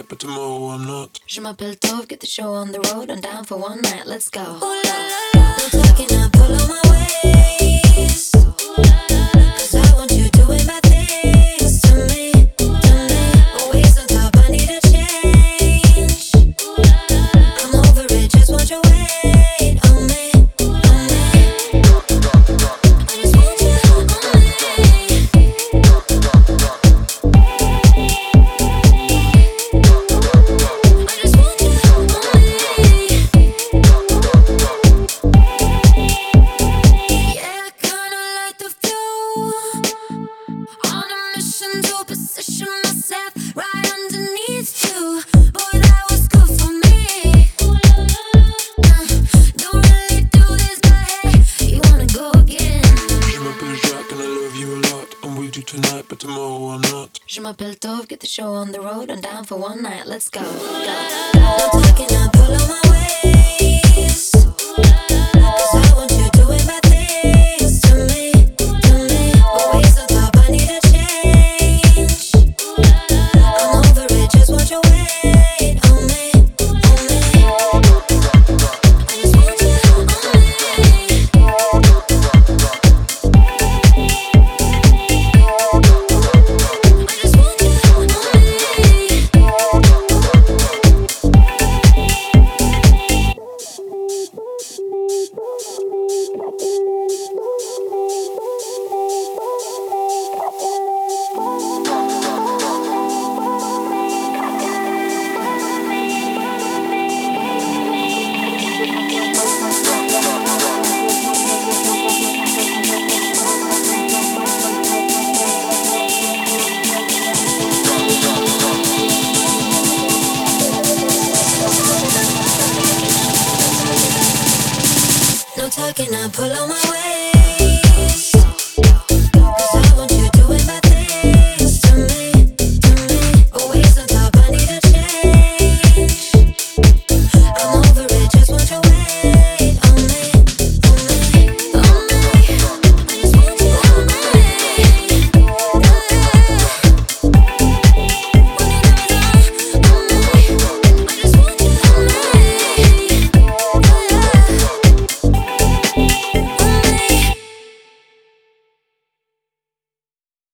tonight, but tomorrow I'm not. Je m'appelle Tove, get the show on the road. I'm down for one night, let's go. Ooh la la la. No talking, I pull on my waist. Cause I want you doing bad things to me, to me. Always on top, I need a change. I'm over it, just want your weight on me, on me. I just want you on me. I just want you on me. Yeah, kinda like the view. On a mission to position myself right underneath you. Boy, that was good for me. Don't really do this, but hey, you wanna go again. Je m'appelle Jacques and I love you a lot. I'm with you tonight, but tomorrow I'm not. Je m'appelle Tove, get the show on the road. I'm down for one night, let's go. No talking, I pull on my waist. Cause I want you doing bad things to me, to me. Always on top, I need a change. I'm over it, just want your weight on me, on me. I just want you on me. I just want you on me. No talking, I pull on my weight.